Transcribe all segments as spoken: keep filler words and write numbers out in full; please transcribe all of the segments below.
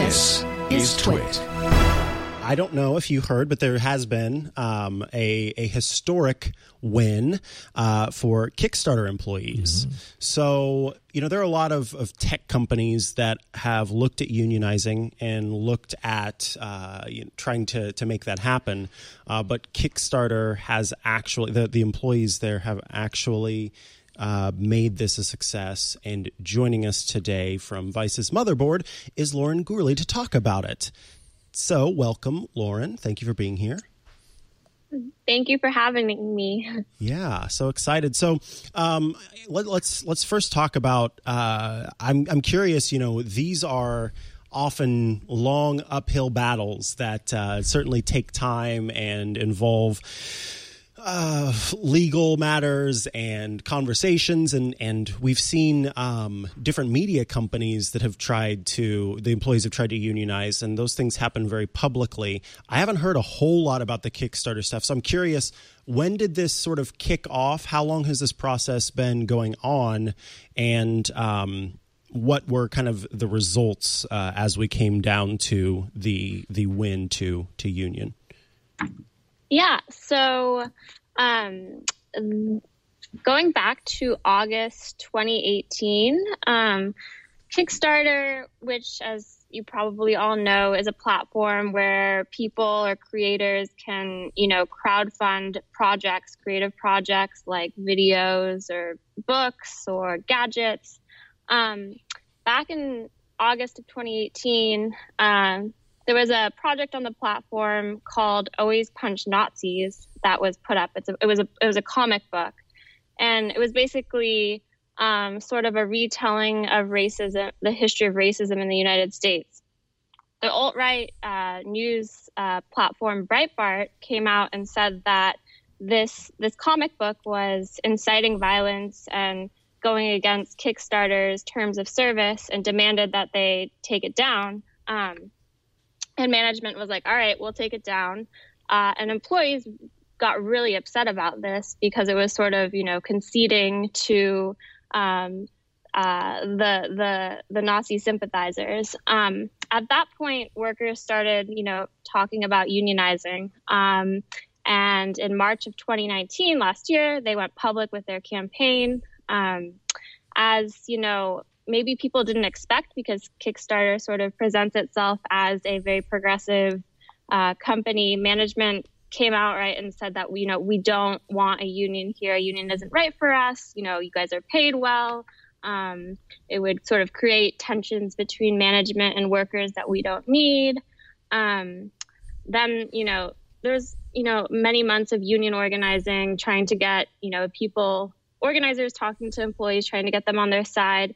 This is Twit. I don't know if you heard, but there has been um, a, a historic win uh, for Kickstarter employees. Mm-hmm. So, you know, there are a lot of, of tech companies that have looked at unionizing and looked at uh, you know, trying to, to make that happen. Uh, but Kickstarter has actually, the, the employees there have actually Uh, made this a success. And joining us today from Vice's motherboard is Lauren Gourley to talk about it. So welcome, Lauren. Thank you for being here. Thank you for having me. Yeah, so excited. So um, let, let's let's first talk about. Uh, I'm I'm curious. You know, these are often long uphill battles that uh, certainly take time and involve Uh, legal matters and conversations, and, and we've seen um, different media companies that have tried to, the employees have tried to unionize, and those things happen very publicly. I haven't heard a whole lot about the Kickstarter stuff, so I'm curious, when did this sort of kick off? How long has this process been going on? And um, what were kind of the results uh, as we came down to the the win to to union? Yeah, so um, going back to August twenty eighteen, um, Kickstarter, which, as you probably all know, is a platform where people or creators can, you know, crowdfund projects, creative projects like videos or books or gadgets. Um, back in August of twenty eighteen, um, there was a project on the platform called Always Punch Nazis that was put up. It's a, it was a it was a comic book, and it was basically um, sort of a retelling of racism, the history of racism in the United States. The alt-right uh, news uh, platform Breitbart came out and said that this this comic book was inciting violence and going against Kickstarter's terms of service, and demanded that they take it down. Um, And management was like, all right, we'll take it down. Uh, and employees got really upset about this because it was sort of, you know, conceding to um, uh, the the the Nazi sympathizers. Um, at that point, workers started, you know, talking about unionizing. Um, and in March of twenty nineteen, last year, they went public with their campaign. Um, as, you know, maybe people didn't expect, because Kickstarter sort of presents itself as a very progressive uh, company. Management came out right and said that, you know, we don't want a union here. A union isn't right for us. You know, you guys are paid well. Um, it would sort of create tensions between management and workers that we don't need. Um, then, you know, there's, you know, many months of union organizing, trying to get, you know, people, organizers talking to employees, trying to get them on their side.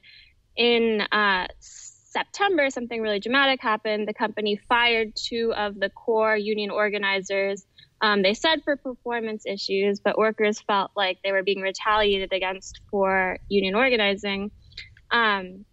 In uh, September, something really dramatic happened. The company fired two of the core union organizers. Um, they said for performance issues, but workers felt like they were being retaliated against for union organizing. Um,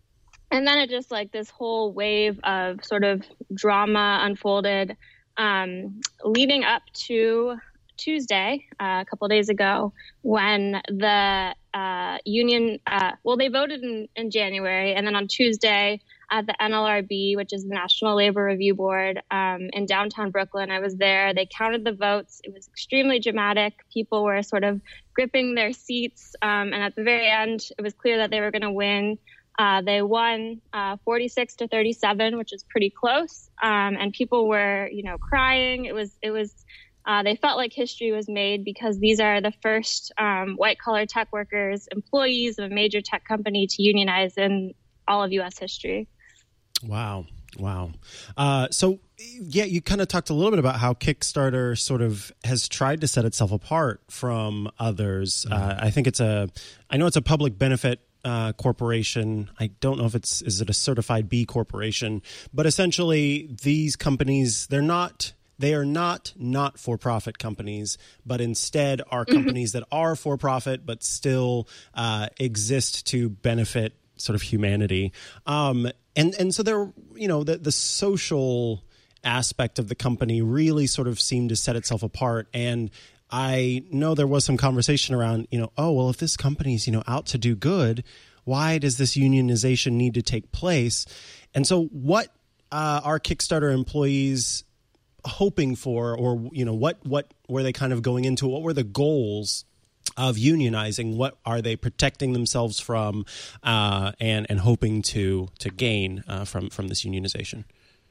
and then it just like this whole wave of sort of drama unfolded, um, leading up to Tuesday, uh, a couple of days ago, when the uh, union, uh, well, they voted in, in January, and then on Tuesday at the N L R B, which is the National Labor Review Board, um, in downtown Brooklyn, I was there. They counted the votes. It was extremely dramatic. People were sort of gripping their seats, um, and at the very end, it was clear that they were going to win. Uh, they won uh, forty-six to thirty-seven, which is pretty close, um, and people were, you know, crying. It was, it was. Uh, they felt like history was made, because these are the first um, white-collar tech workers, employees of a major tech company to unionize in all of U S history. Wow. Wow. Uh, so, yeah, you kind of talked a little bit about how Kickstarter sort of has tried to set itself apart from others. Mm-hmm. Uh, I think it's a, I know it's a public benefit uh, corporation. I don't know if it's, is it a certified B corporation, but essentially these companies, they're not... They are not not-for-profit companies, but instead are companies that are for-profit but still uh, exist to benefit sort of humanity. Um, and and so they're, you know, the, the social aspect of the company really sort of seemed to set itself apart. And I know there was some conversation around, you know, oh, well, if this company's, you know, out to do good, why does this unionization need to take place? And so what uh, are Kickstarter employees hoping for, or you know, what what were they kind of going into? What were the goals of unionizing? What are they protecting themselves from, uh, and and hoping to to gain uh, from from this unionization?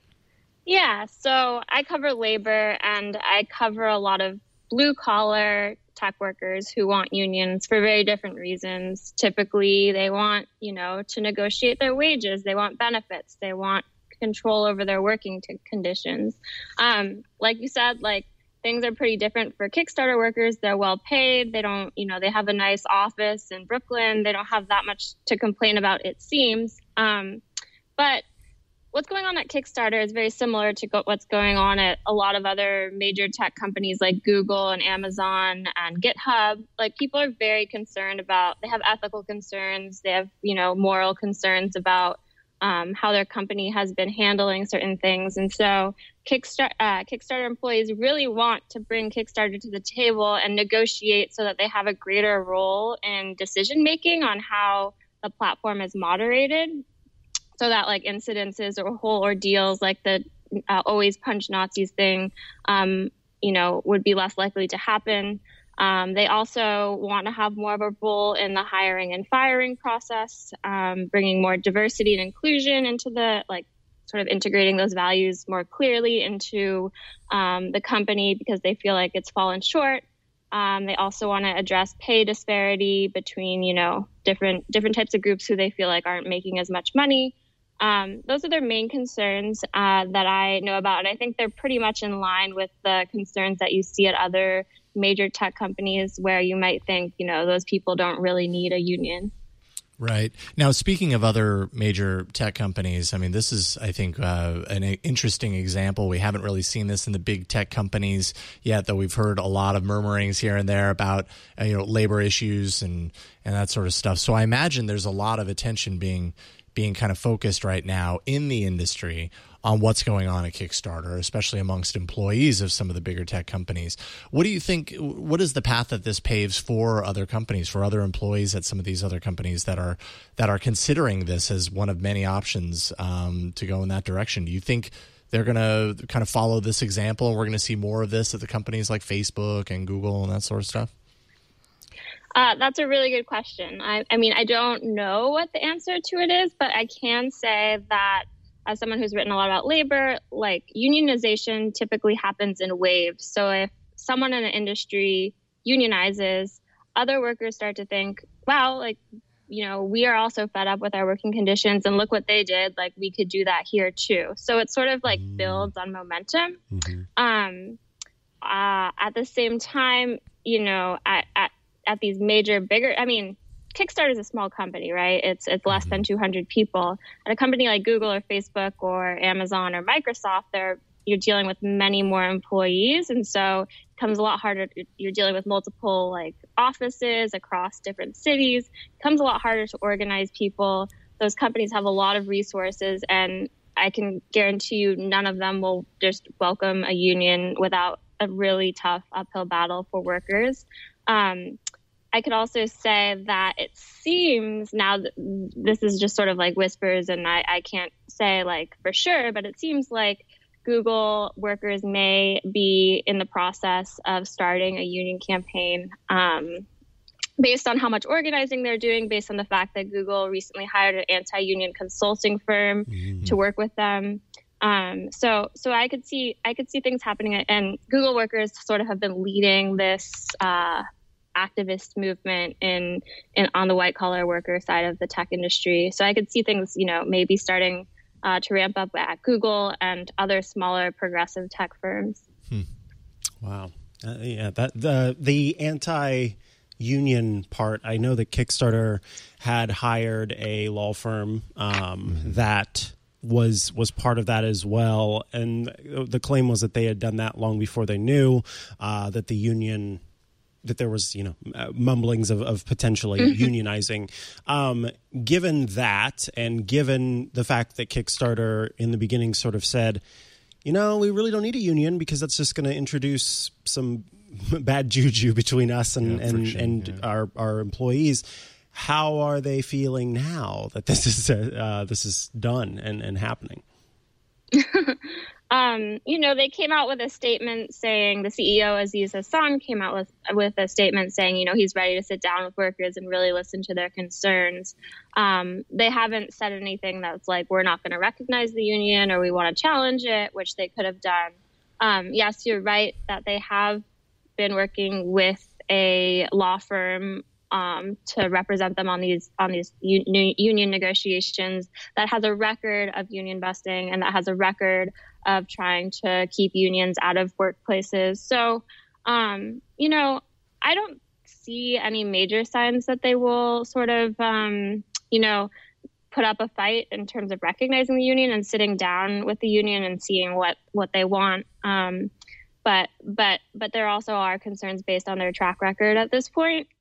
Yeah, so I cover labor, and I cover a lot of blue collar tech workers who want unions for very different reasons. Typically, they want, you know, to negotiate their wages. They want benefits. They want control over their working t- conditions. Um, like you said, like things are pretty different for Kickstarter workers. They're well paid. They don't, you know, they have a nice office in Brooklyn. They don't have that much to complain about, it seems. Um, but what's going on at Kickstarter is very similar to go- what's going on at a lot of other major tech companies like Google and Amazon and GitHub. Like, people are very concerned about, they have ethical concerns. They have, you know, moral concerns about um, how their company has been handling certain things. And so Kickstarter, uh, Kickstarter employees really want to bring Kickstarter to the table and negotiate so that they have a greater role in decision making on how the platform is moderated, so that like incidences or whole ordeals like the uh, always punch Nazis thing, um, you know, would be less likely to happen. Um, they also want to have more of a role in the hiring and firing process, um, bringing more diversity and inclusion into the, like, sort of integrating those values more clearly into um, the company because they feel like it's fallen short. Um, they also want to address pay disparity between, you know, different different types of groups who they feel like aren't making as much money. Um, those are their main concerns uh, that I know about. And I think they're pretty much in line with the concerns that you see at other major tech companies where you might think, you know, those people don't really need a union. Right. Now, speaking of other major tech companies, I mean, this is, I think, uh, an interesting example. We haven't really seen this in the big tech companies yet, though we've heard a lot of murmurings here and there about, uh, you know, labor issues and, and that sort of stuff. So I imagine there's a lot of attention being being kind of focused right now in the industry on what's going on at Kickstarter, especially amongst employees of some of the bigger tech companies. What do you think, what is the path that this paves for other companies, for other employees at some of these other companies that are that are considering this as one of many options um, to go in that direction? Do you think they're going to kind of follow this example and we're going to see more of this at the companies like Facebook and Google and that sort of stuff? Uh, that's a really good question. I, I mean, I don't know what the answer to it is, but I can say that as someone who's written a lot about labor, like unionization typically happens in waves. So if someone in an industry unionizes, other workers start to think, wow, like, you know, we are also fed up with our working conditions and look what they did. Like, we could do that here too. So it sort of like builds on momentum. Mm-hmm. Um, uh, at the same time, you know, at, at at these major, bigger, I mean, Kickstarter is a small company, right? It's it's less than two hundred people. At a company like Google or Facebook or Amazon or Microsoft, they're, you're dealing with many more employees. And so it becomes a lot harder. You're dealing with multiple like offices across different cities. It becomes a lot harder to organize people. Those companies have a lot of resources, and I can guarantee you none of them will just welcome a union without a really tough uphill battle for workers. Um, I could also say that it seems now that this is just sort of like whispers and I, I can't say like for sure, but it seems like Google workers may be in the process of starting a union campaign um, based on how much organizing they're doing, based on the fact that Google recently hired an anti-union consulting firm mm-hmm. to work with them. Um, so, so I could see, I could see things happening, and Google workers sort of have been leading this, uh, activist movement in, in, on the white collar worker side of the tech industry. So I could see things, you know, maybe starting, uh, to ramp up at Google and other smaller progressive tech firms. Hmm. Wow. Uh, yeah. That, the, the anti-union part, I know that Kickstarter had hired a law firm, um, mm-hmm. that, was was part of that as well. And the claim was that they had done that long before they knew uh, that the union, that there was, you know, uh, mumblings of, of potentially mm-hmm. unionizing. Um, given that, and given the fact that Kickstarter in the beginning sort of said, you know, we really don't need a union because that's just going to introduce some bad juju between us and, yeah, and, and yeah. our, our employees. How are they feeling now that this is uh, this is done and, and happening? um, you know, they came out with a statement saying, the C E O, Aziz Hassan, came out with with a statement saying, you know, he's ready to sit down with workers and really listen to their concerns. Um, they haven't said anything that's like, we're not going to recognize the union or we want to challenge it, which they could have done. Um, yes, you're right that they have been working with a law firm um, to represent them on these on these u- union negotiations that has a record of union busting and that has a record of trying to keep unions out of workplaces. So, um, you know, I don't see any major signs that they will sort of, um, you know, put up a fight in terms of recognizing the union and sitting down with the union and seeing what, what they want. Um, but but but there also are concerns based on their track record at this point.